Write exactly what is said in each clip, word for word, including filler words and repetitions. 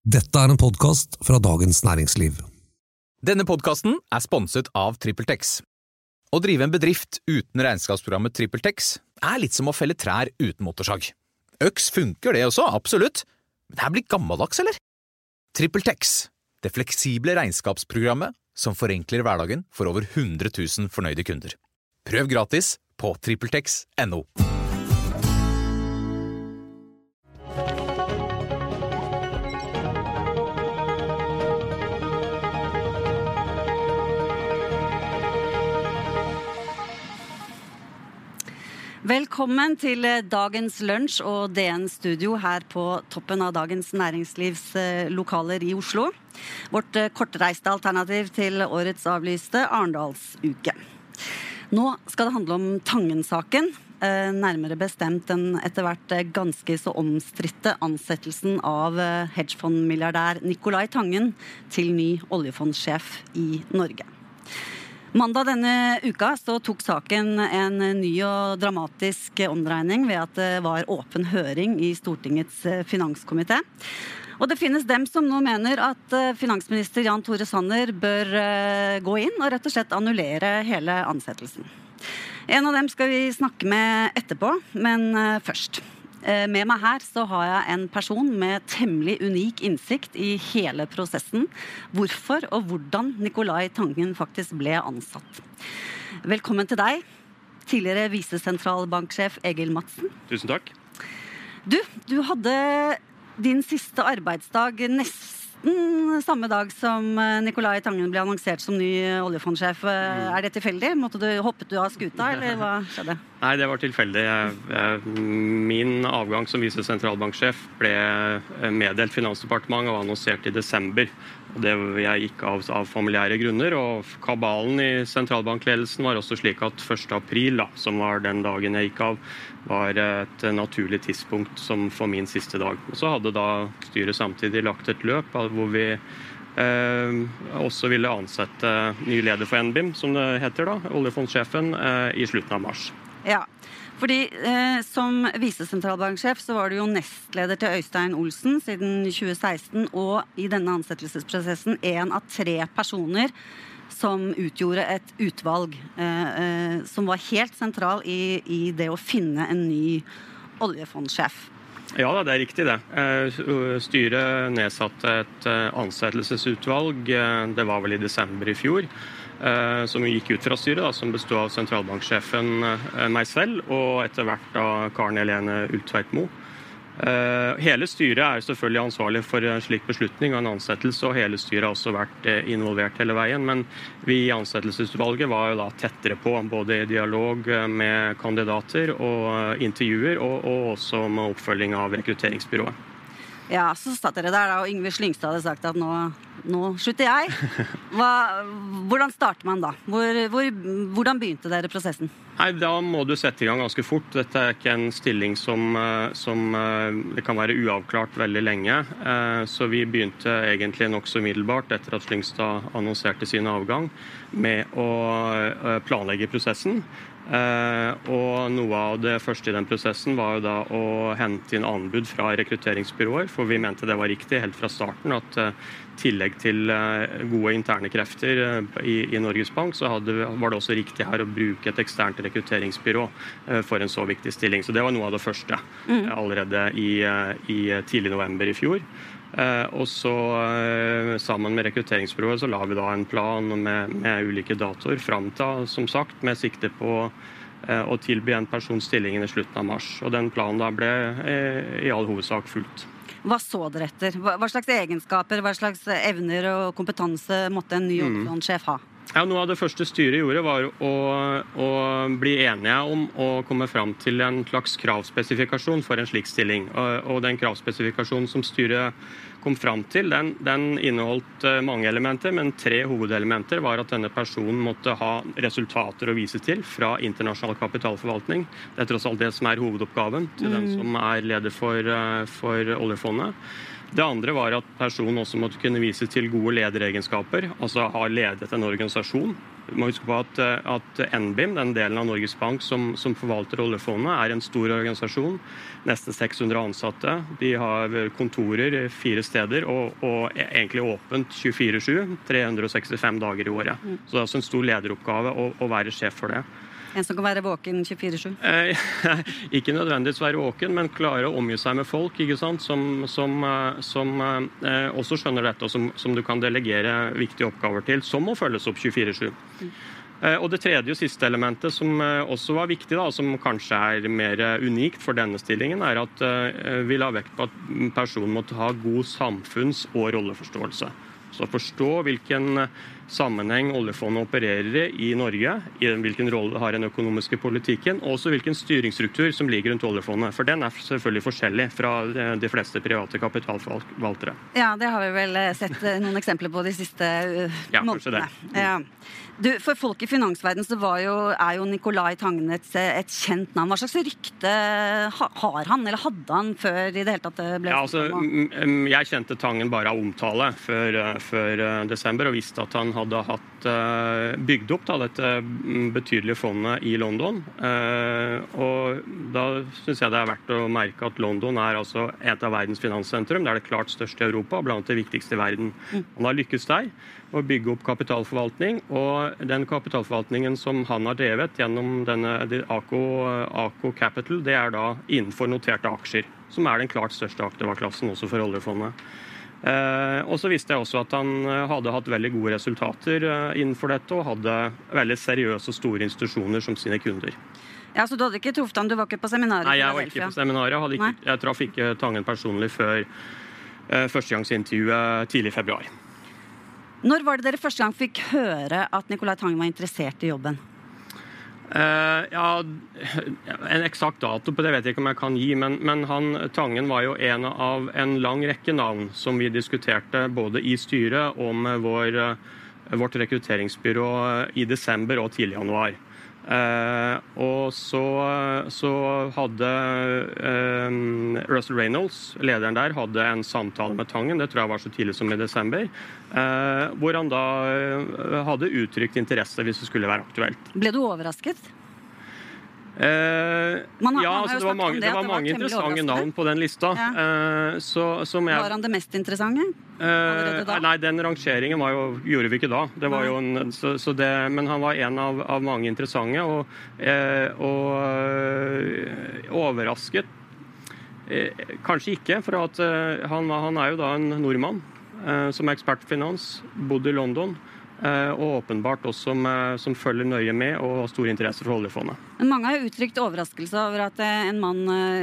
Dette er en podcast fra Dagens Næringsliv. Denne podcasten er sponset av TrippelTex. Å drive en bedrift uten regnskapsprogrammet TrippelTex er litt som å felle trær uten motorsag. Øks funker det også, absolutt. Men det her blir gammeldags, eller? TrippelTex, det fleksible regnskapsprogrammet som forenkler hverdagen for over hundre tusen fornøyde kunder. Prøv gratis på trippeltex punktum no. Velkommen til Dagens Lunsj og D N Studio her på toppen av Dagens Næringslivs lokaler i Oslo. Vårt kortreiste alternativ til årets avlyste Arendalsuke. Nå skal det handle om Tangen-saken, nærmere bestemt den etter hvert ganske så omstridte ansettelsen av hedgefondmilliardær Nicolai Tangen til ny oljefondsjef i Norge. Mandag denne uka så tok saken en ny og dramatisk omdreining ved at det var åpen høring i Stortingets finanskomité. Og det finnes dem som nå mener at finansminister Jan Tore Sanner bør gå inn og rett og slett annullere hele ansettelsen. En av dem skal vi snakke med etterpå, men først. Med meg her så har jeg en person med temmelig unik innsikt i hele prosessen, hvorfor og hvordan Nicolai Tangen faktisk ble ansatt. Velkommen til deg, tidligere visesentralbanksjef Egil Madsen. Tusen takk. Du, du hadde din siste arbeidsdag nesten samme dag som Nicolai Tangen ble annonsert som ny oljefondsjef. Er det tilfeldig? Måtte du, hoppet du av skuta, eller hva skjedde? Nei, det var tilfeldig. Min avgang som visesentralbanksjef ble meddelt Finansdepartementet og annonsert i desember. Det jeg gikk av av familiære grunner, og kabalen i sentralbankledelsen var også slik at første april, da, som var den dagen jeg gikk av, var et naturlig tidspunkt som for min siste dag. Og så hadde da styret samtidig lagt et løp hvor vi eh, også ville ansette ny leder for N B I M, som det heter da, oljefondsjefen, eh, i slutten av mars. Ja, fordi eh, som visesentralbanksjef så var du jo nestleder til Øystein Olsen siden tjue seksten, og i denne ansettelsesprosessen en av tre personer som utgjorde et utvalg eh, eh, som var helt sentral i, i det å finne en ny oljefondsjef. Ja, det er riktig det. Styret nedsatte et ansettelsesutvalg, det var vel i desember i fjor, som gikk ut fra styret, da, som bestod av sentralbanksjefen meg selv, og etter hvert da Karen Helene Ulltveit-Moe. Hele styret er selvfølgelig ansvarlig for en slik beslutning og en ansettelse, og hele styret har også vært involvert hele veien, men vi i ansettelsesutvalget var jo da tettere på, både i dialog med kandidater og intervjuer, og, og også med oppfølging av rekrutteringsbyrået. Ja, så satt dere der da, og Yngve Slyngstad hadde sagt at nå, nå slutter jeg. Hva, hvordan starter man da? Hvor, hvor, hvordan begynte dere prosessen? Nei, da må du sette i gang ganske fort. Dette er ikke en stilling som, som det kan være uavklart veldig lenge. Så vi begynte egentlig nokså umiddelbart etter at Slyngstad annonserte sin avgang med å planlegge prosessen. Uh, og noe av det første i den prosessen var jo da å hente inn anbud fra rekrutteringsbyråer, for vi mente det var riktig helt fra starten at uh, tillegg til uh, gode interne krefter uh, i, i Norges Bank, så hadde, var det også riktig her å bruke et eksternt rekrutteringsbyrå uh, for en så viktig stilling. Så det var noe av det første mm. uh, allerede i, uh, i tidlig november i fjor. Uh, og så uh, sammen med rekrutteringsbyrået så la vi da en plan med, med ulike datoer frem til, som sagt, med sikte på uh, å tilby en person stillingen i slutten av mars. Og den planen da ble uh, i all hovedsak fulgt. Hva så dere etter? Hva, hva slags egenskaper, hva slags evner og kompetanse måtte en ny oljefondsjef ha? Ja, noe av det første styret gjorde var å, å bli enige om å komme frem til en slags kravspesifikasjon for en slik stilling. Og, og den kravspesifikasjonen som styret kom frem til, den, den inneholdt mange elementer, men tre hovedelementer var at denne personen måtte ha resultater å vise til fra internasjonal kapitalforvaltning. Det er tross alt det som er hovedoppgaven til mm. den som er leder for, for oljefondet. Det andre var at personen også måtte kunne vise til gode lederegenskaper, altså ha ledet en organisasjon Du må huske på at, at N B I M, den delen av Norges Bank som, som forvalter oljefondet, er en stor organisasjon. Nesten seks hundre ansatte. De har kontorer fire steder og, og egentlig åpent tjuefire sju, tre hundre og sekstifem dager i året. Mm. Så det er også en stor lederoppgave å, å være sjef for det. En som kan være våken tjuefire sju? Eh, ikke nødvendigvis være våken, men klare å omgi seg med folk, ikke sant? Som, som, som eh, også skjønner dette, og som, som du kan delegere viktige oppgaver til, som må følges opp tjuefire sju. Mm. Eh, og det tredje og siste elementet, som eh, også var viktig, da, som kanskje er mer unikt for denne stillingen, er at eh, vi la vekt på at personen måtte ha god samfunns- og rolleforståelse. Så forstå hvilken sammenheng oljefondet opererer i Norge, i hvilken rolle det har i den økonomiske politikken, og også hvilken styringsstruktur som ligger rundt oljefondet. For den er selvfølgelig forskjellig fra de fleste private kapitalforvaltere. Ja, det har vi vel sett noen eksempler på de siste uh, ja, månedene. Det. Ja. Du, for folk i finansverdenen så var jo, er jo Nicolai Tangen et, et kjent navn. Hva slags rykte har han, eller hadde han før i det hele tatt det ble? Ja, altså, jeg kjente Tangen bare av omtale før, før desember, og visste at han hadde hatt bygd opp da, dette betydelige fondet i London. Og da synes jeg det er verdt å merke at London er altså et av verdens finanssentrum. Det er det klart største i Europa, blant det viktigste i verden. Han har lykkes der å bygge opp kapitalforvaltning, og den kapitalforvaltningen som han har drevet gjennom denne Ako, Ako Capital, det er da innenfor noterte aksjer, som er den klart største aktiva-klassen også for oljefondet. Eh, og så visste jeg også at han hadde hatt veldig gode resultater eh, innenfor dette, og hadde veldig seriøse og store institusjoner som sine kunder. Ja, Så du hadde ikke truffet han, du var ikke på seminaret? Nei, jeg var ikke på seminaret. Jeg, ikke, jeg traff ikke Tangen personlig før eh, førstegangsintervjuet tidlig i februar. Når var det dere første gang fikk høre at Nicolai Tangen var interessert i jobben? Uh, ja, en eksakt dato på det vet jeg ikke om jeg kan gi, men, men han, Tangen var jo en av en lang rekke navn som vi diskuterte både i styret og med vår, vårt rekrutteringsbyrå i desember og tidlig januar. Uh, og så, så hadde uh, Russell Reynolds, lederen der, hadde en samtale med Tangen, det tror jeg var så tidlig som i desember, uh, hvor han da uh, hadde uttrykt interesse hvis det skulle være aktuelt. Ble du overrasket? Uh, man har, ja, man altså, det var mange, det var mange var interessante navn på den lista. Ja. Uh, så, som jeg, var han det mest interessante? Uh, nei, den rangeringen var jo, gjorde vi ikke da. Det var jo en, så, så det, men han var en av, av mange interessante, og, uh, og uh, overrasket. Uh, kanskje ikke, for at uh, han, han er jo da en nordmann uh, som er ekspert på finans, bodde i London, og åpenbart også som, som følger nøye med og har stor interesse for oljefondet. Mange har uttrykt overraskelse over at en mann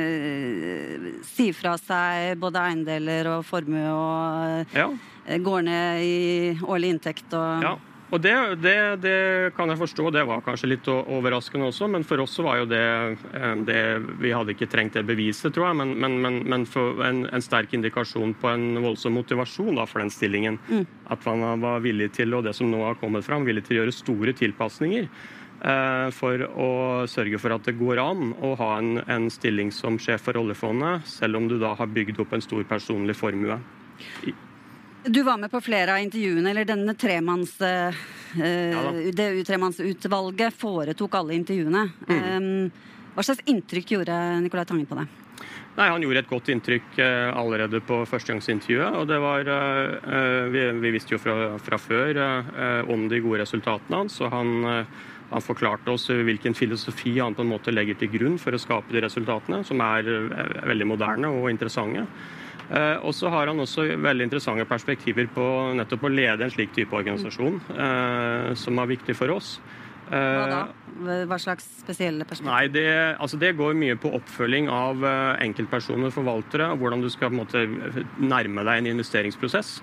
uh, sier fra seg både eiendeler og formue og ja. går ned i årlig inntekt. Og ja. Og det, det, det kan jeg forstå, det var kanskje litt overraskende også, men for oss var jo det, det vi hadde ikke trengt det beviset, tror jeg, men, men, men, men for en, en sterk indikasjon på en voldsom motivasjon da, for den stillingen. Mm. At man var villig til, og det som nå har kommet fram, villig til å gjøre store tilpasninger eh, for å sørge for at det går an å ha en, en stilling som sjef for oljefondet, selv om du da har bygd opp en stor personlig formue. I, Du var med på flere av intervjuene, eller denne tremanns, uh, ja det tremannsutvalget foretok alle intervjuene. Mm. Um, hva slags inntrykk gjorde Nicolai Tangen på det? Nei, Han gjorde et godt inntrykk uh, allerede på førstegangsintervjuet. Og det var, uh, vi, vi visste jo fra, fra før uh, om de gode resultatene hans, så han, uh, han forklarte oss hvilken filosofi han på en måte legger til grunn for å skape de resultatene, som er uh, veldig moderne og interessante. Eh, og så har han også veldig interessante perspektiver på nettopp å lede en slik type organisasjon, eh, som er viktig for oss. Eh, Hva da? Hva slags spesielle perspektiver? Nei, det, altså det går mye på oppfølging av uh, enkeltpersoner og forvaltere, og hvordan du skal på en måte nærme deg en investeringsprosess.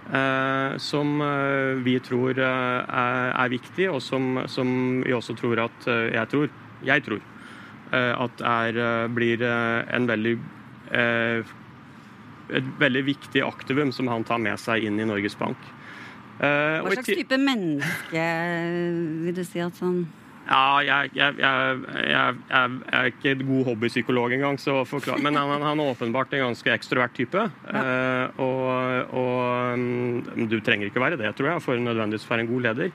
Uh, som uh, vi tror uh, er, er viktig, og som, som vi også tror at uh, jeg tror, jeg tror uh, at er, uh, blir uh, en veldig uh, et veldig viktig aktivum som han tar med seg inn i Norges Bank. Uh, Hva slags type menneske vil du si at sånn? Ja, jeg, jeg, jeg, jeg, jeg er ikke en god hobbypsykolog engang, så men han, han er åpenbart en ganske ekstrovert type. Ja. Uh, og, og, du trenger ikke være det, tror jeg, for nødvendigvis være en god leder.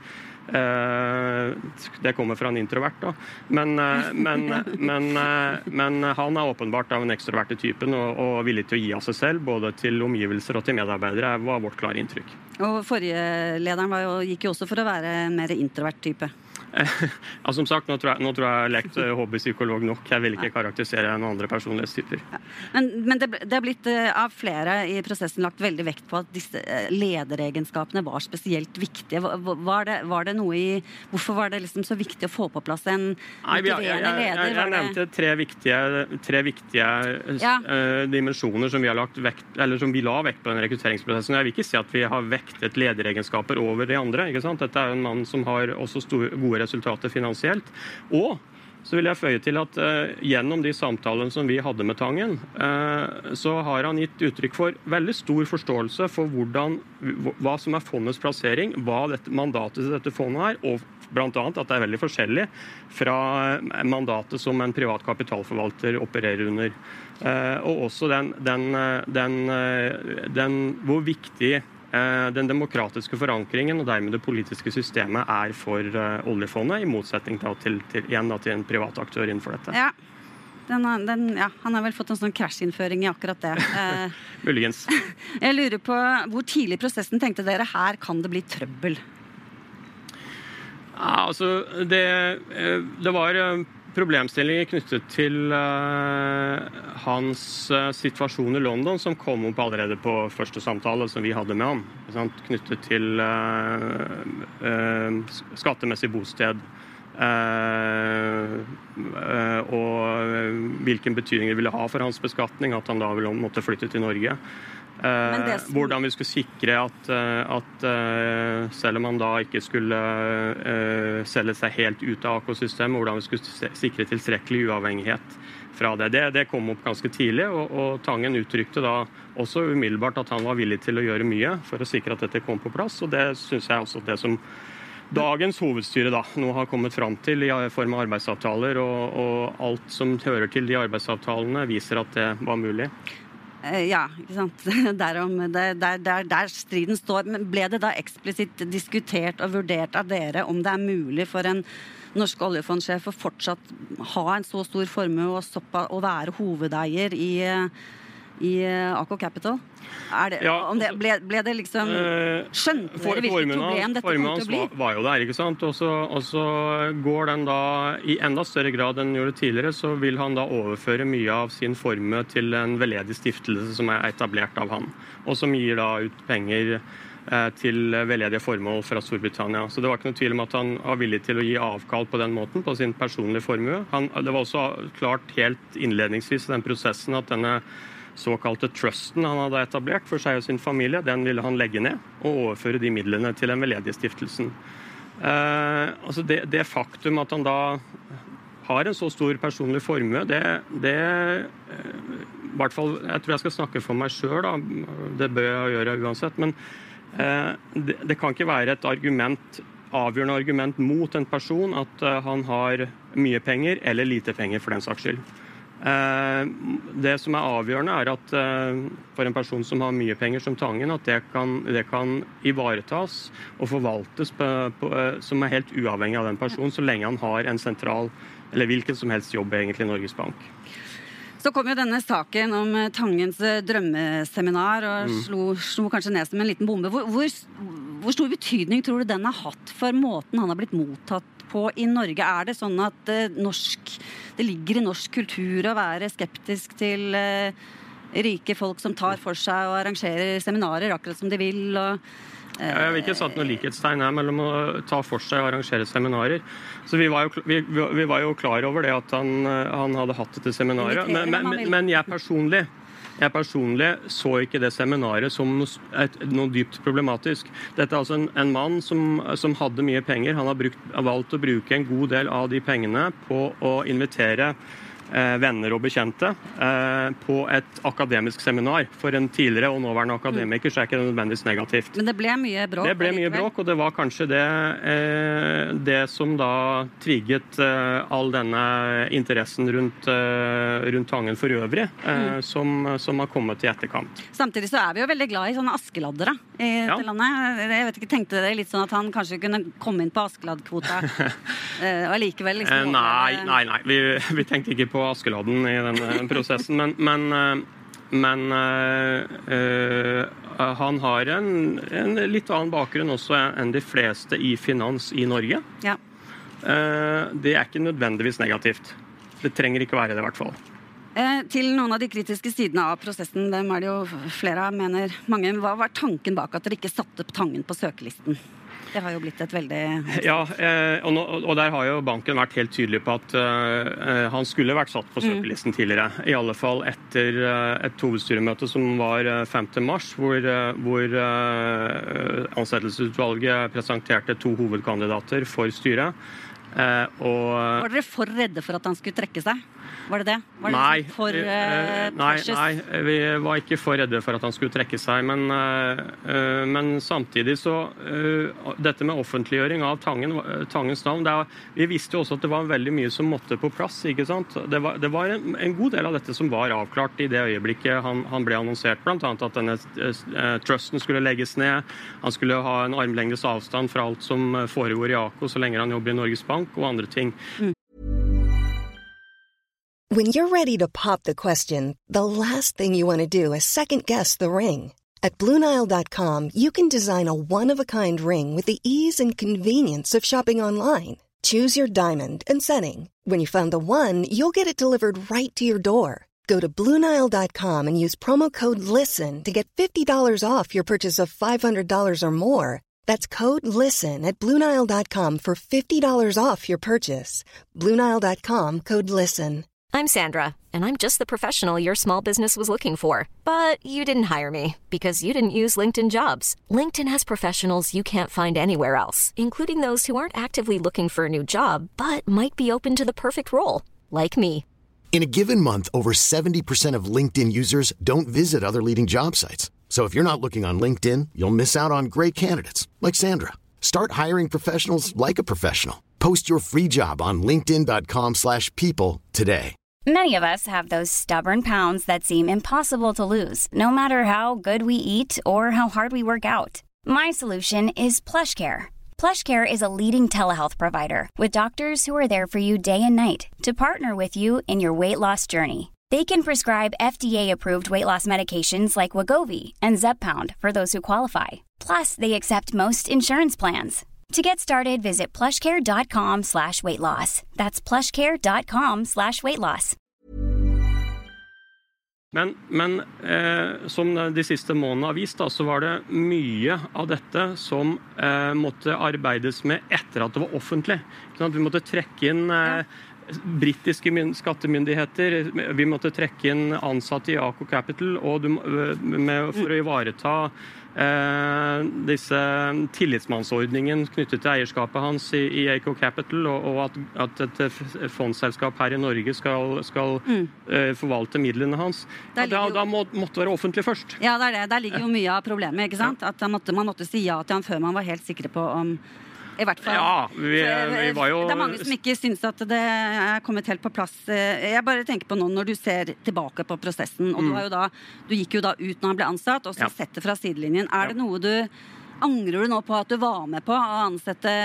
Det kommer fra en introvert da. Men, men, men, men han er åpenbart av en ekstroverte typen og, og villig til å gi av seg selv, både til omgivelser og til medarbeidere, var vårt klare inntrykk. Og forrige lederen var jo, gikk jo også for å være en mer introvert type. Ja, som sagt, nå tror jeg, nå tror jeg jeg har lekt hobbypsykolog nok. Jeg vil ikke karakterisere noen andre personlighetstyper. Ja. Men, men det, det er blitt av flere i prosessen lagt veldig vekt på at disse lederegenskapene var spesielt viktige. Var det, var det noe i, hvorfor var det liksom så viktig å få på plass en motiverende leder? Jeg, jeg, jeg nevnte tre viktige, tre viktige ja. uh, dimensjoner som vi har lagt vekt, eller som vi la vekt på den rekrutteringsprosessen. Jeg vil ikke si at vi har vektet lederegenskaper over de andre, ikke sant? Dette er jo en mann som har også store, gode resultater finansielt. Og så vil jeg føye til at uh, gjennom de samtalene som vi hadde med Tangen, uh, så har han gitt uttrykk for veldig stor forståelse for hvordan, hva som er fondets plassering, hva dette, mandatet til dette fondet er, og blant annet at det er veldig forskjellig fra mandatet som en privat kapitalforvalter opererer under. Uh, og også den, den, den, den, den hvor viktig den demokratiske forankringen og dermed det politiske systemet er for uh, oljefondet, i motsetning til, til, til, igjen, da, til en privat aktør innenfor dette. Ja, den, den, ja han har vel fått en sånn krasjinnføring i akkurat det. Uh, Muligens. Jeg lurer på, hvor tidlig i prosessen tenkte dere her kan det bli trøbbel? Ja, altså, det, det var problemstillinger knyttet til uh, hans uh, situasjon i London, som kom opp allerede på første samtale som vi hadde med ham. Sant? Knyttet til uh, uh, skattemessig bosted uh, uh, og hvilken betydning det ville ha for hans beskatning, at han da ville måtte flytte til Norge. Uh, som... Hvordan vi skulle sikre at, uh, at uh, selv om man da ikke skulle uh, selge seg helt ut av økosystemet, hvordan vi skulle sikre tilstrekkelig uavhengighet fra det. Det, det kom opp ganske tidlig, og, og Tangen uttrykte da også umiddelbart at han var villig til å gjøre mye for å sikre at dette kom på plass, og det synes jeg også det som dagens hovedstyre da, nå har kommet fram til i form av arbeidsavtaler, og, og alt som hører til de arbeidsavtalene viser at det var mulig. Ja, ikke sant. Derom, der, der, der, der striden står. Men ble det da eksplisitt diskutert og vurdert av dere om det er mulig for en norsk oljefondsjef å fortsatt ha en så stor formue og, stoppa, og være hovedeier i, i A K Capital? Er det, ja, om det, ble, ble det liksom skjønte dere hvilket problem dette kom til å bli? Var, var jo der, ikke sant? Og så, og så går den da i enda større grad enn gjorde tidligere, så vil han da overføre mye av sin formue til en veldedig stiftelse som er etablert av han, og som gir da ut penger eh, til veldedige formål fra Storbritannia. Så det var ikke noe tvil om at han var villig til å gi avkall på den måten, på sin personlige formue. Han, det var også klart helt innledningsvis i den prosessen at denne såkalte trusten han hadde etablert for seg og sin familie, den ville han legge ned og overføre de midlene til den veldedige stiftelsen. Eh, altså det, det faktum at han da har en så stor personlig formue, det, det eh, i hvert fall, jeg tror jeg skal snakke for meg selv da, det bør jeg gjøre uansett, men eh, det, det kan ikke være et argument, avgjørende argument mot en person at uh, han har mye penger eller lite penger for den saks skyld. Det som er avgjørende er at for en person som har mye penger som Tangen, at det kan, det kan ivaretas og forvaltes på, på, som er helt uavhengig av den personen, så lenge han har en sentral, eller hvilken som helst jobb egentlig i Norges Bank. Så kom jo denne saken om Tangens drømmeseminar og mm. slo, slo kanskje ned som en liten bombe. Hvor, hvor, hvor stor betydning tror du den har hatt for måten han har blitt mottatt på i Norge? Er det sånn at uh, norsk, det ligger i norsk kultur å være skeptisk til uh, rike folk som tar for seg og arrangerer seminarer akkurat som de vil? Og, uh, jeg vil ikke satt noe likhetstegn her mellom å ta for seg og arrangere seminarer. Så vi var jo, vi, vi var jo klar over det at han, han hadde hatt dette seminaret. Men, men, men jeg personlig Jeg personlig så ikke det seminaret som noe, et, noe dypt problematisk. Dette er altså en, en mann som, som hadde mye penger. Han har brukt, valgt å bruke en god del av de pengene på å invitere eh, venner og bekjente eh, på et akademisk seminar. For en tidligere og nåværende akademiker så er ikke det nødvendigvis negativt. Men det ble mye bråk? Det ble mye bråk, og det var kanskje det, eh, det som da trigget eh, all denne interessen rundt, eh, rundt Tangen for øvrig, eh, mm. som, som har kommet i etterkant. Samtidig så er vi jo veldig glad i sånne askeladdere. i Ja. dette landet. Jeg vet ikke, tenkte dere litt sånn at han kanskje kunne komme inn på Askeladden-kvota eh, og likevel liksom Eh, nei, nei, nei. Vi, vi tenkte ikke på Askeladden i denne prosessen, men, men, eh, men eh, eh, han har en, en litt annen bakgrunn også enn de fleste i finans i Norge. Ja. Eh, det er ikke nødvendigvis negativt. Det trenger ikke være det i hvert fall. Eh, til noen av de kritiske sidene av prosessen, dem er det jo flere av, mener mange. Hva var tanken bak at dere ikke satte Tangen på søkelisten? Det har jo blitt et veldig... Ja, eh, og, nå, og der har jo banken vært helt tydelig på at eh, han skulle vært satt på søkelisten tidligere. I alle fall etter eh, et hovedstyremøte som var eh, femte mars, hvor, eh, hvor eh, ansettelsesutvalget presenterte to hovedkandidater for styret. Eh, og, Var dere for redde for at han skulle trekke seg? Var det det? Var det nei, liksom for eh, uh, nei, precious? nei, vi var ikke for redde for at han skulle trekke seg, men, eh, eh, men samtidig så eh, dette med offentliggjøring av Tangen, Tangens navn, det er, vi visste jo også at det var veldig mye som måtte på plass, ikke sant? Det var, det var en, en god del av dette som var avklart i det øyeblikket han, han ble annonsert, blant annet at denne eh, trusten skulle legges ned, han skulle ha en armlengdes avstand fra alt som foregår i A K O så lenge han jobber i Norges Bank og andre ting. Mm. When you're ready to pop the question, the last thing you want to do is second-guess the ring. At Blue Nile dot com, you can design a one-of-a-kind ring with the ease and convenience of shopping online. Choose your diamond and setting. When you find the one, you'll get it delivered right to your door. Go to Blue Nile dot com and use promo code LISTEN to get fifty dollars off your purchase of five hundred dollars or more. That's code LISTEN at Blue Nile dot com for fifty dollars off your purchase. Blue Nile dot com, code LISTEN. I'm Sandra, and I'm just the professional your small business was looking for. But you didn't hire me, because you didn't use LinkedIn Jobs. LinkedIn has professionals you can't find anywhere else, including those who aren't actively looking for a new job, but might be open to the perfect role, like me. In a given month, over seventy percent of LinkedIn users don't visit other leading job sites. So if you're not looking on LinkedIn, you'll miss out on great candidates, like Sandra. Start hiring professionals like a professional. Post your free job on linkedin dot com slash people today. Many of us have those stubborn pounds that seem impossible to lose, no matter how good we eat or how hard we work out. My solution is PlushCare. PlushCare is a leading telehealth provider with doctors who are there for you day and night to partner with you in your weight loss journey. They can prescribe F D A-approved weight loss medications like Wegovy and Zepbound for those who qualify. Plus, they accept most insurance plans. To get started, visit plushcare.com slash weight loss. That's plushcare.com slash weight loss. Men, men eh, som de siste månedene har vist, da, så var det mye av dette som eh, måtte arbeides med etter at det var offentlig. Sånn at vi måtte trekke inn eh, britiske skattemyndigheter, vi måtte trekke inn ansatte i A K O Capital og du, med, for å ivareta eh, disse tillitsmannsordningen knyttet til eierskapet hans i, i A K O Capital, og, og at, at et fondsselskap her i Norge skal, skal mm. eh, forvalte midlene hans. Da, da, da må, måtte det være offentlig først. Ja, det er det. Der ligger jo mye av problemet, ikke sant? At man måtte, man måtte si ja til han før man var helt sikre på om I hvert fall. Ja, vi, vi var jo... Det er mange som ikke synes at det er kommet helt på plass. Jeg bare tenker på nå, når du ser tilbake på prosessen, og mm. du, har jo da, du gikk jo da ut når han ble ansatt, og så ja. Sett det fra sidelinjen. Er det noe du, angrer du nå på at du var med på å ansette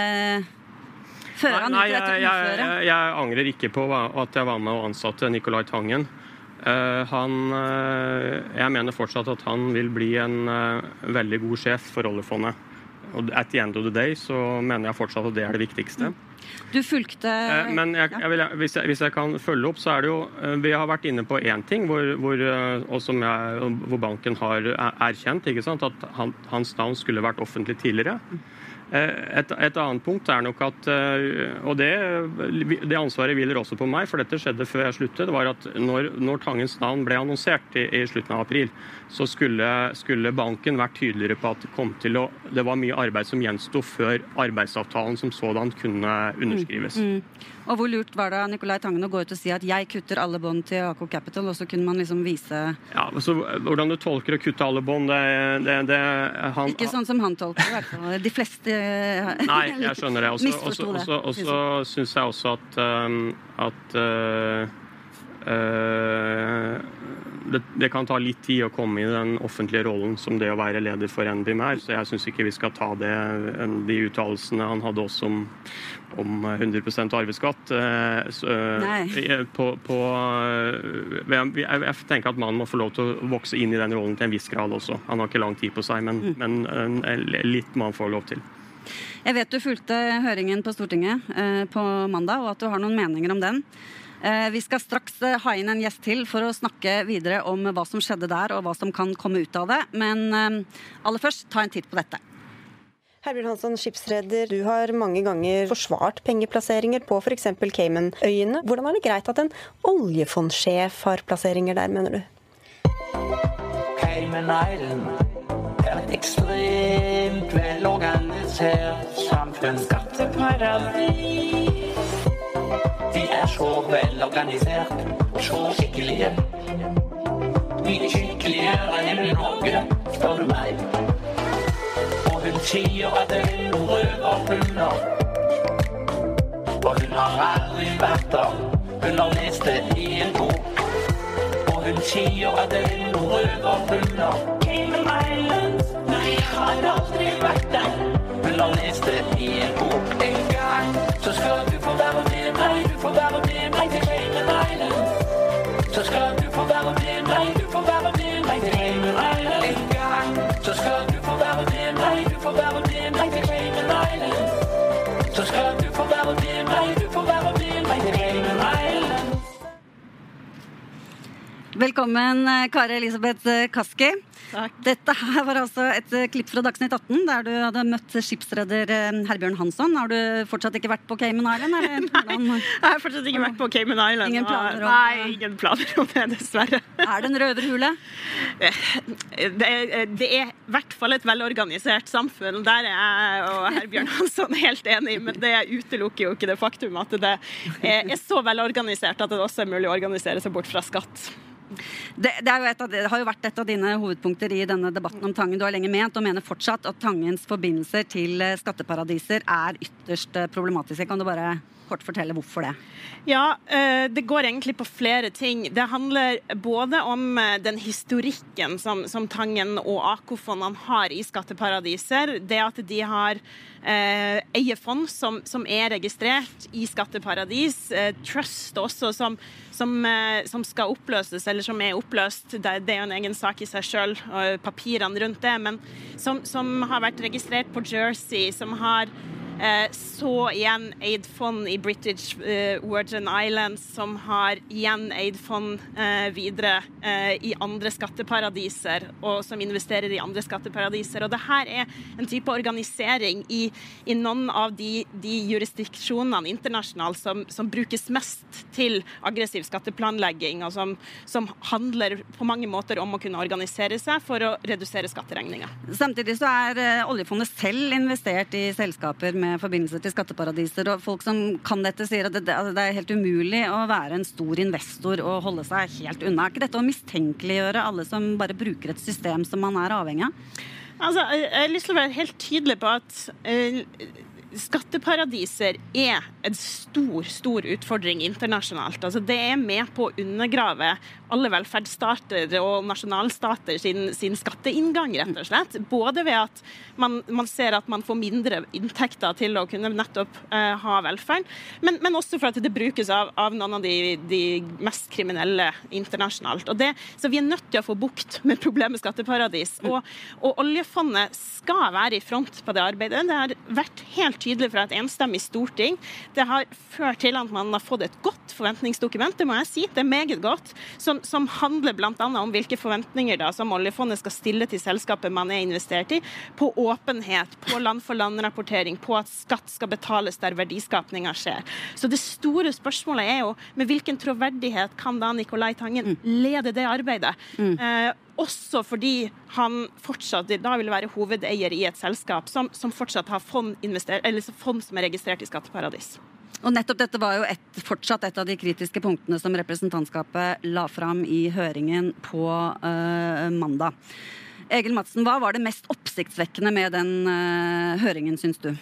før han nei, ut dette jeg, ordføret? Jeg, jeg, jeg angrer ikke på at jeg var med og ansatte Nicolai Tangen. Uh, han, uh, jeg mener fortsatt at han vil bli en uh, veldig god sjef for oljefondet. Og at the end of the day så mener jeg fortsatt at det er det viktigste. Du fulgte... Eh, men jeg, jeg vil, hvis, jeg, hvis jeg kan følge opp, så er det jo... Vi har vært inne på en ting, hvor, hvor, og som jeg, hvor banken har erkjent, ikke sant? At han, hans navn skulle vært offentlig tidligere. Et, et annet punkt er nok at, og det, det ansvaret hviler også på meg, for dette skjedde før jeg sluttet, det var at når, når Tangens navn ble annonsert i, i slutten av april, så skulle, skulle banken vært tydeligere på at det kom til å, det var mye arbeid som gjenstod før arbeidsavtalen som sådan kunne underskrives. Mm, mm. Og hvor lurt var det Nicolai Tangen å gå ut og si at jeg kutter alle bånd til A K O Capital, og så kunne man liksom vise... Ja, så hvordan du tolker å kutte alle bånd, det... det, det han, Ikke sånn som han tolker, i hvert fall. De fleste... Nei, jeg skjønner det. Også, også, også, også synes jeg også at, um, at uh, uh, det, det kan ta litt tid å komme i den offentlige rollen som det å være leder for N B I M er, så jeg synes ikke vi skal ta det, de uttalelsene han hadde også om, om hundre prosent arveskatt. Så, på, på, jeg, jeg tenker at man må få lov til å vokse inn i den rollen til en viss grad også. Han har ikke lang tid på seg, men, mm. men litt må han få lov til. Jeg vet du fulgte høringen på Stortinget eh, på mandag, og at du har noen meninger om den. Eh, vi skal straks eh, ha inn en gjest til for å snakke videre om hva som skjedde der, og hva som kan komme ut av det. Men eh, aller først, ta en titt på dette. Herbjørn Hansson, skipsreder, du har mange ganger forsvart pengeplasseringer på for eksempel Caymanøyene. Hvordan er det greit at en oljefondsjef har plasseringer der, mener du? Cayman Island er et ekstremt velorganisert samfunn. Skatteparadis. De er så velorganisert og så skikkelige. Mye skikkeligere enn i Norge, spør du meg. Og hun sier at det er noen røverhunder. Og hun har aldri vært der. Hun har lest det i en bok. Og hun sier at det er noen røverhunder. Cayman Islands, nei, jeg har aldri vært der. Hun har lest det i en bok. En gang så skal du få være med meg. Du får være med meg til Cayman Islands. Så skal du få være med meg. Du får være med meg til Cayman Islands. En gang så skal du få være med meg. Du får være med meg til Cayman Islands. Så skal du få være med meg. Du får være med meg til Cayman Islands. Velkommen, Kari Elisabeth Kaski. Takk. Dette her var altså et klipp fra Dagsnytt atten, der du hadde møtt skipsreder Herbjørn Hansson. Har du fortsatt ikke vært på Cayman Island, eller hvordan? Jeg har fortsatt ikke vært på Cayman Island. Ingen planer om Nei, ingen planer om det, dessverre. Er det en røverhule? Det er, det er i hvert fall et velorganisert samfunn. Der er jeg og Herbjørn Hansson helt enig, men det utelukker jo ikke det faktum at det er så velorganisert at det også er mulig å organisere seg bort fra skatt. Det, det, er jo et av, det har jo vært et av dine hovedpunkter i denne debatten om Tangen. Du har lenge ment og mener fortsatt at Tangens forbindelser til skatteparadiser er ytterst problematiske. Kan du bare kort fortelle hvorfor det? Ja, det går egentlig på flere ting. Det handler både om den historikken som, som Tangen og A K O-fondene har i skatteparadiser. Det at de har eh, eiefond som, som er registrert i skatteparadis. Eh, trust også som, som, eh, som skal oppløses, eller som er oppløst. Det, det er jo en egen sak i seg selv, og papirene rundt det, men som, som har vært registrert på Jersey, som har Eh, så igjen eid fond i British eh, Virgin Islands, som har igjen eid fond eh, videre eh, i andre skatteparadiser, og som investerer i andre skatteparadiser. Og det her er en type organisering i, i noen av de, de jurisdiksjonene internasjonalt som, som brukes mest til aggressiv skatteplanlegging, og som, som handler på mange måter om å kunne organisere seg for å redusere skatteregninger. Samtidig så er eh, oljefondet selv investert i selskaper med forbindelser til skatteparadiser, og folk som kan dette sier at det, det er helt umulig å være en stor investor og holde seg helt unna. Er ikke dette å mistenkeliggjøre alle som bare bruker et system som man er avhengig av? Altså, jeg har lyst til å være helt tydelig på at uh, skatteparadiser er en stor, stor utfordring internasjonalt. Altså, det er med på å undergrave alle velferdsstater og nasjonalstater sin, sin skatteinngang, rett og slett. Både ved at man, man ser at man får mindre inntekter til å kunne nettopp uh, ha velferd, men, men også for at det brukes av, av noen av de, de mest kriminelle internasjonalt. Og det, så vi er nødt til å få bukt med problemet skatteparadis. Og, og oljefondet skal være i front på det arbeidet. Det har vært helt tydelig fra et enstemmig storting. Det har ført til at man har fått et godt forventningsdokument, det må jeg si. Det er meget godt, som som handler blant annet om hvilke forventninger da, som oljefondet skal stille til selskapet man er investert i, på åpenhet, på land-for-land-rapportering, på at skatt skal betales der verdiskapningen skjer. Så det store spørsmålet er jo, med hvilken troverdighet kan da Nicolai Tangen lede det arbeidet? Mm. Eh, også fordi han fortsatt da vil være hovedeier i et selskap som, som fortsatt har fond, eller fond som er registrert i skatteparadis. Og nettopp dette var jo et, fortsatt et av de kritiske punktene som representantskapet la fram i høringen på uh, mandag. Egil Madsen, hva var det mest oppsiktsvekkende med den uh, høringen, synes du?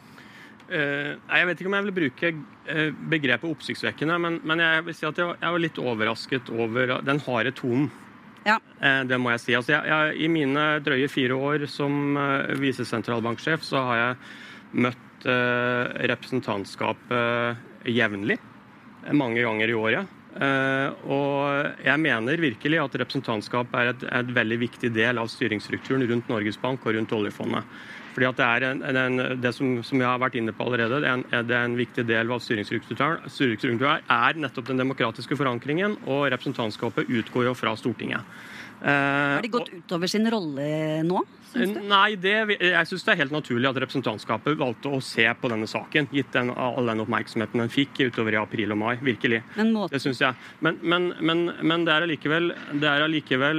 Uh, jeg vet ikke om jeg vil bruke uh, begrepet oppsiktsvekkende, men, men jeg vil si at jeg, jeg var litt overrasket over den harde tonen Ja. Det må jeg si. Altså, jeg, jeg, I mine drøye fire år som uh, visesentralbanksjef så har jeg møtt uh, representantskapet jevnlig, mange ganger i året. Uh, og jeg mener virkelig at representantskap er et, et veldig viktig del av styringsstrukturen rundt Norges Bank og rundt oljefondet. Fordi at det er en, en, det som, som jeg har vært inne på allerede, det er en, det er en viktig del av styringsstrukturen, styringsstrukturen er nettopp den demokratiske forankringen, og representantskapet utgår jo fra Stortinget. Har de gått utover sin rolle nå, synes du? Nei, det, jeg synes det er helt naturlig at representantskapet valgte å se på denne saken, gitt den, all den oppmerksomheten den fikk utover i april og mai, virkelig. Men måten... Det synes jeg. Men, men, men, men det er allikevel, det, er allikevel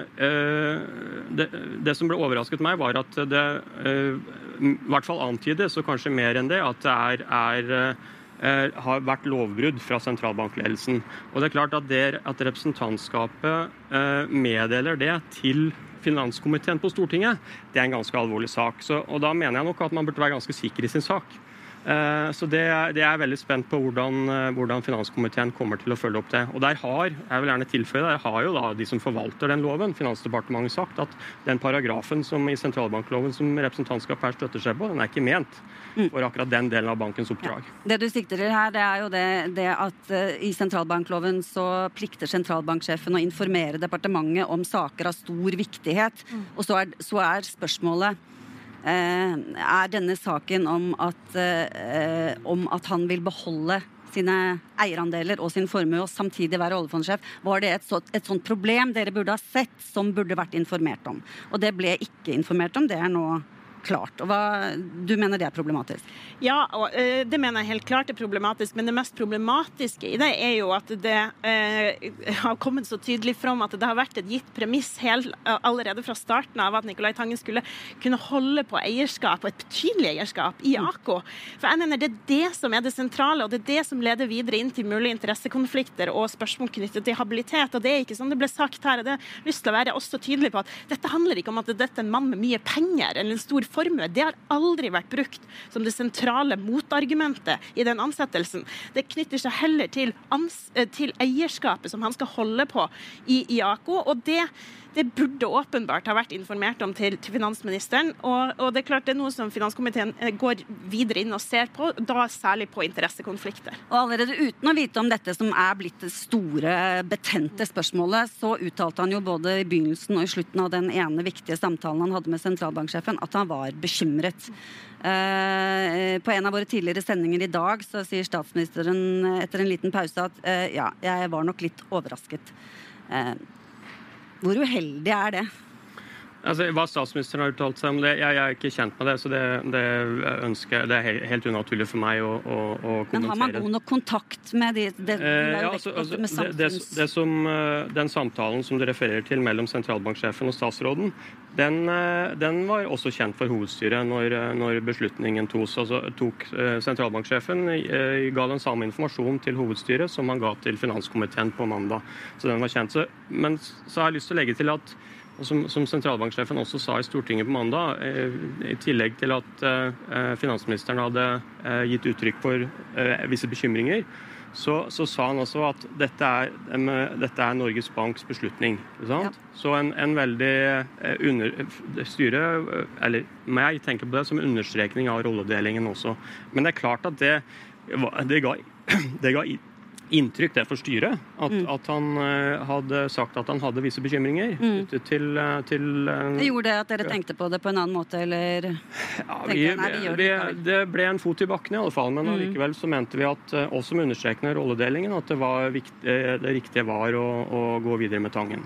uh, det, det som ble overrasket meg var at det uh, i hvert fall antydes, og kanskje mer enn det, at det er, er uh, har vært lovbrudd fra sentralbankledelsen. Og det er klart at, det, at representantskapet eh, meddeler det til finanskomiteen på Stortinget, det er en ganske alvorlig sak. Så, og da mener jeg nok at man burde være ganske sikker i sin sak. Eh, så det, det er jeg veldig spent på hvordan, hvordan finanskomiteen kommer til å følge opp det. Og der har, jeg vil gjerne tilføye, der har jo da de som forvalter den loven, Finansdepartementet, sagt at den paragrafen som i sentralbankloven som representantskap her støtter seg på, den er ikke ment for akkurat den delen av bankens oppdrag. Ja. Det du sikter til her, det er jo det, det at uh, i sentralbankloven så plikter sentralbanksjefen å informere departementet om saker av stor viktighet. Mm. Og så er, så er spørsmålet uh, er denne saken om at, uh, om at han vil beholde sine eierandeler og sin formue og samtidig være oljefondsjef, var det et, så, et sånt problem dere burde ha sett som burde vært informert om. Og det ble ikke informert om, det er nå klart. Og hva, du mener det er problematisk? Ja, og uh, det mener jeg helt klart er problematisk, men det mest problematiske i det er jo at det uh, har kommet så tydelig fram at det har vært et gitt premiss helt, uh, allerede fra starten av at Nicolai Tangen skulle kunne holde på eierskap, og et betydelig eierskap i A K. For jeg mener det er det som er det sentrale, og det er det som leder videre inn til mulige interessekonflikter og spørsmål knyttet til habilitet, og det er ikke som det ble sagt her, og det har lyst til å være også tydelig på at dette handler ikke om at dette er en mann med mye penger, eller en stor formue. Det har aldri vært brukt som det sentrale motargumentet i den ansettelsen. Det knytter seg heller til, ans- til eierskapet som han skal holde på i, i A K, og det, det burde åpenbart ha vært informert om til, til finansministeren, og, og det er klart det er noe som finanskomiteen går videre inn og ser på, da særlig på interessekonflikter. Og allerede uten å vite om dette som er blitt det store, betente spørsmålet, så uttalte han jo både i begynnelsen og i slutten av den ene viktige samtalen han hadde med sentralbanksjefen, at han var bekymret. Uh, på en av våre tidligere sendinger i dag så sier statsministeren etter en liten pause at uh, ja, jeg var nok litt overrasket. Uh, hvor uheldig er det? Altså, hva statsministeren har uttalt seg om det, jeg, jeg er ikke kjent med det, så det, det ønsker det er helt unaturlig for meg å, å, å kommentere. Men har man god nok kontakt med de, det, eh, ja, altså, altså, med det, det, det som, den samtalen som du refererer til mellom sentralbanksjefen og statsråden, den, den var også kjent for hovedstyret når, når beslutningen tos. Altså, tok sentralbanksjefen ga den samme informasjon til hovedstyret som han ga til finanskomiteen på mandag. Så den var kjent. Så, men så har jeg lyst til å legge til at og som, som sentralbanksjefen også sa i Stortinget på mandag, eh, i tillegg til at eh, finansministeren hadde eh, gitt uttrykk for eh, visse bekymringer, så, så sa han også at dette er, eh, dette er Norges Banks beslutning. Sant? Ja. Så en, en veldig eh, under, styre, eller jeg tenker på det som en understrekning av rolledelingen også. Men det er klart at det, det ga, det ga inntrykk det for styret, at, mm. at han uh, hadde sagt at han hadde visse bekymringer mm. til... Uh, til uh, det gjorde det at dere tenkte på det på en annen måte, eller... Ja, vi, nei, de vi, det ble en fot i bakken i alle fall, men mm. likevel så mente vi at, uh, også med understrekende rolledelingen, at det, var viktig, det riktige var å, å gå videre med Tangen.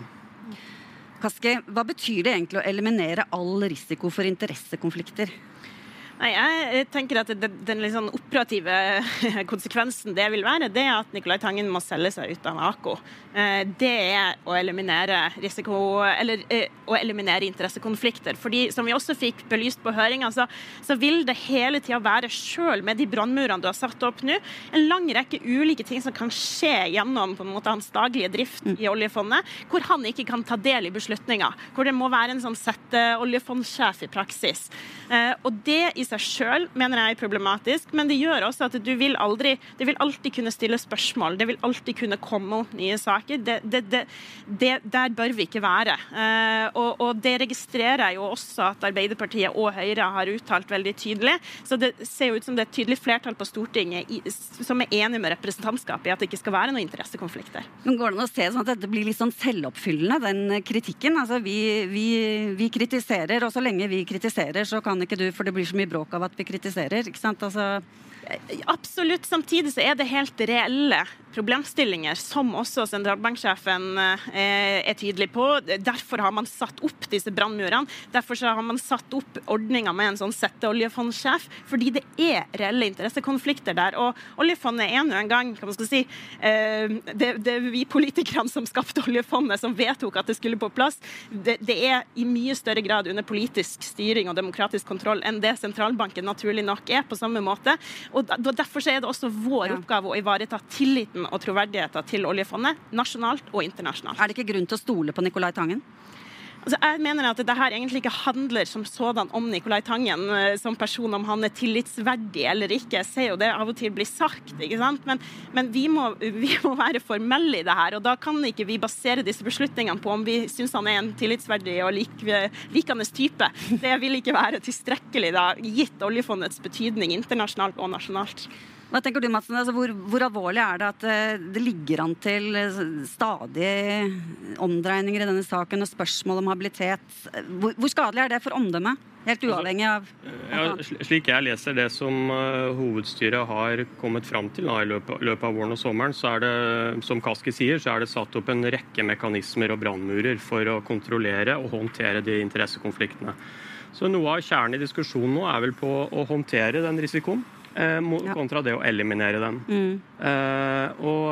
Kaski, hva betyr det egentlig å eliminere all risiko for interessekonflikter? Nei, jeg tenker at den, den litt sånn operative konsekvensen det vil være, det er at Nicolai Tangen må selge seg ut av A K. Det er å eliminere risiko, eller å eliminere interessekonflikter. Fordi, som vi også fikk belyst på høringen, så, så vil det hele tiden være selv med de brandmurene du har satt opp nå, en lang rekke ulike ting som kan skje gjennom på en måte hans daglige drift i oljefondet, hvor han ikke kan ta del i beslutninger, hvor det må være en sånn sette oljefondsjef i praksis. Og det i seg selv, mener jeg er problematisk, men det gjør også at du vil aldri, det vil alltid kunne stille spørsmål, det vil alltid kunne komme opp nye saker. Det, det, det, det, der bør vi ikke være. Uh, og, og det registrerer jeg jo også at Arbeiderpartiet og Høyre har uttalt veldig tydelig, så det ser jo ut som det er et tydelig flertall på Stortinget i, som er enig med representantskapet i at det ikke skal være noen interessekonflikter. Men går det an å se sånn at dette blir litt sånn selvoppfyllende, den kritikken? Altså vi, vi, vi kritiserer, og så lenge vi kritiserer, så kan ikke du, for det blir så mye bråk av at vi kritiserer, ikke sant? Altså... Absolutt. Samtidig så er det helt reelle problemstillinger som også sentralbanksjefen er tydelig på. Derfor har man satt opp disse brannmurene. Derfor så har man satt opp ordninger med en sånn setteoljefondsjef, fordi det er reelle interessekonflikter der. Og oljefondet er nå en gang, kan man skal si, det, det er vi politikerne som skapte oljefondet, som vedtok at det skulle på plass. Det, det er i mye større grad under politisk styring og demokratisk kontroll enn det sentralbanken naturlig nok er på samme måte. Og derfor så er det også vår ja. oppgave å ivareta tilliten og troverdigheten til oljefondet, nasjonalt og internasjonalt. Er det ikke grunn til å stole på Nicolai Tangen? Altså, jeg mener at det her egentlig ikke handler som sådan om Nicolai Tangen som person, om han er tillitsverdig eller ikke. Jeg ser jo det av og til blir sagt, ikke sant? Men, men vi, må, vi må være formelle i det her, og da kan ikke vi basere disse beslutningene på om vi synes han er en tillitsverdig og lik, likende type. Det vil ikke være tilstrekkelig da, gitt oljefondets betydning internasjonalt og nasjonalt. Hva tenker du, Madsen? Altså, hvor, hvor alvorlig er det at uh, det ligger an til uh, stadige omdreininger i denne saken og spørsmål om habilitet? Hvor, hvor skadelig er det for omdømmet? Helt uavhengig av... Ja, slik jeg leser det som uh, hovedstyret har kommet fram til da, i løpet, løpet av våren og sommeren, så er det, som Kaski sier, så er det satt opp en rekke mekanismer og brannmurer for å kontrollere og håndtere de interessekonfliktene. Så noe av kjernen i diskusjonen nå er vel på å håndtere den risikoen, Eh, kontra det å eliminere den. Mm. Eh, og,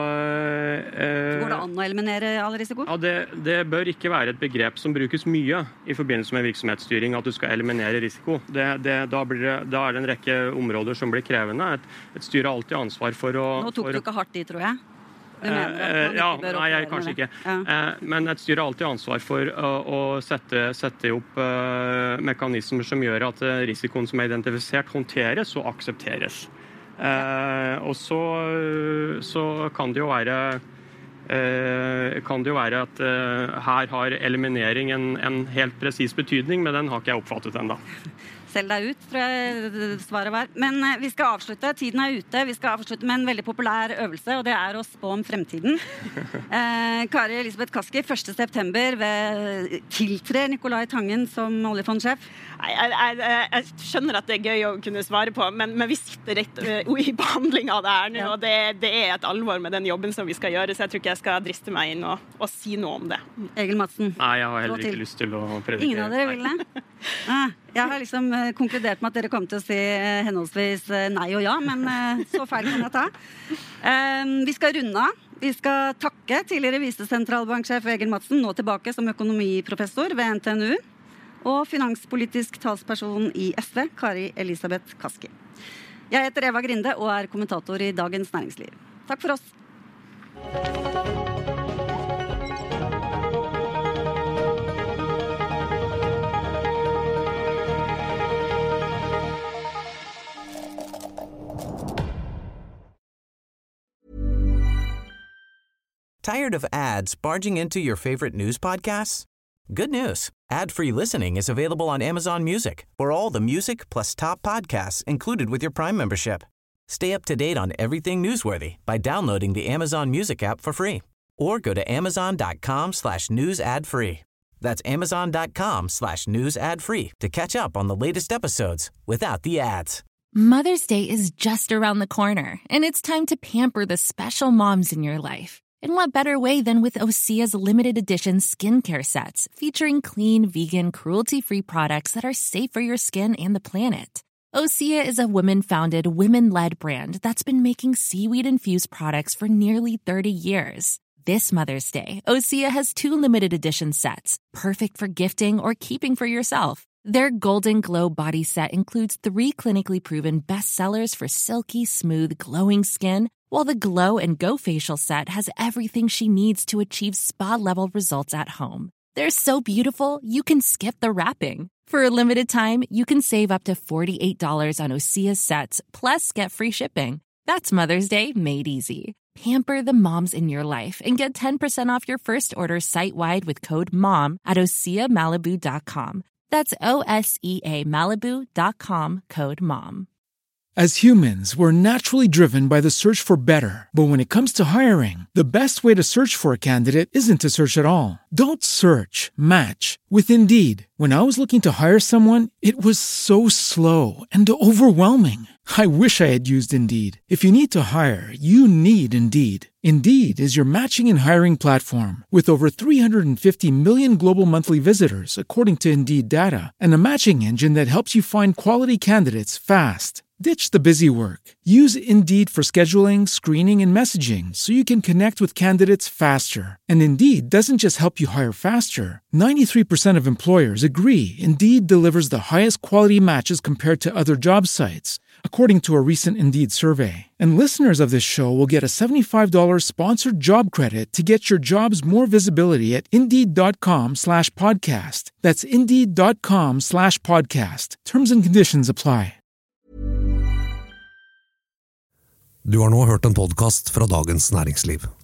eh, Går det an å eliminere all risiko? Ja, det, det bør ikke være et begrep som brukes mye i forbindelse med virksomhetsstyring, at du skal eliminere risiko. Det, det, da, blir det, da er det en rekke områder som blir krevende. Et, et styre har alltid ansvar for å... Nå tok for, du ikke hardt i, tror jeg. Du mener at eh, ja, ikke bør nei, jeg, kanskje ikke. Ja. Eh, men et styre har alltid ansvar for å, å sette, sette opp uh, mekanismer som gjør at uh, risikoen som er identifisert håndteres og aksepteres. Eh, og så, så kan det jo være uh, kan det jo være at uh, her har eliminering en, en helt presis betydning, men den har ikke jeg oppfattet ennå. Selv deg ut, tror jeg svaret var. Men vi skal avslutte, tiden er ute. Vi skal avslutte med en veldig populær øvelse, og det er å spå om fremtiden. Eh, Kari Elisabeth Kaski, første september ved tiltrer Nicolai Tangen som oljefondsjef. Jeg, jeg, jeg skjønner at det er gøy å kunne svare på, men, men vi sitter rett uh, i behandling av det her nå, ja. og det, det er et alvor med den jobben som vi skal gjøre, så jeg tror ikke jeg skal driste meg inn og, og si noe om det. Egil Madsen. Nei, jeg har heller ikke lyst til å predikere. Ingen av dere vil det? Ah, jeg har liksom uh, konkludert med at dere kom til å si uh, henholdsvis uh, nei og ja, men uh, så feil kan jeg ta. Uh, vi skal runde av. Vi skal takke tidligere visesentralbanksjef Egil Madsen, nå tilbake som økonomiprofessor ved N T N U, og finanspolitisk talsperson i S V, Kari Elisabeth Kaski. Jeg heter Eva Grinde og er kommentator i Dagens Næringsliv. Takk for oss. Tired of ads barging into your favorite news podcasts? Good news. Ad-free listening is available on Amazon Music for all the music plus top podcasts included with your Prime membership. Stay up to date on everything newsworthy by downloading the Amazon Music app for free or go to amazon.com slash news ad free. That's amazon.com slash news ad free to catch up on the latest episodes without the ads. Mother's Day is just around the corner, and it's time to pamper the special moms in your life. And what better way than with Osea's limited edition skincare sets featuring clean, vegan, cruelty-free products that are safe for your skin and the planet. Osea is a women-founded, women-led brand that's been making seaweed-infused products for nearly thirty years. This Mother's Day, Osea has two limited edition sets, perfect for gifting or keeping for yourself. Their Golden Glow body set includes three clinically proven bestsellers for silky, smooth, glowing skin, while the Glow and Go facial set has everything she needs to achieve spa-level results at home. They're so beautiful, you can skip the wrapping. For a limited time, you can save up to forty-eight dollars on Osea sets, plus get free shipping. That's Mother's Day made easy. Pamper the moms in your life and get ten percent off your first order site-wide with code MOM at osea malibu dot com. That's O S E A Malibu dot com, code MOM. As humans, we're naturally driven by the search for better. But when it comes to hiring, the best way to search for a candidate isn't to search at all. Don't search, match with Indeed. When I was looking to hire someone, it was so slow and overwhelming. I wish I had used Indeed. If you need to hire, you need Indeed. Indeed is your matching and hiring platform with over three hundred fifty million global monthly visitors, according to Indeed data, and a matching engine that helps you find quality candidates fast. Ditch the busy work. Use Indeed for scheduling, screening, and messaging so you can connect with candidates faster. And Indeed doesn't just help you hire faster. ninety-three percent of employers agree Indeed delivers the highest quality matches compared to other job sites, according to a recent Indeed survey. And listeners of this show will get a seventy-five dollars sponsored job credit to get your jobs more visibility at Indeed.com slash podcast. That's Indeed.com slash podcast. Terms and conditions apply. Du har nå hørt en podcast fra Dagens Næringsliv.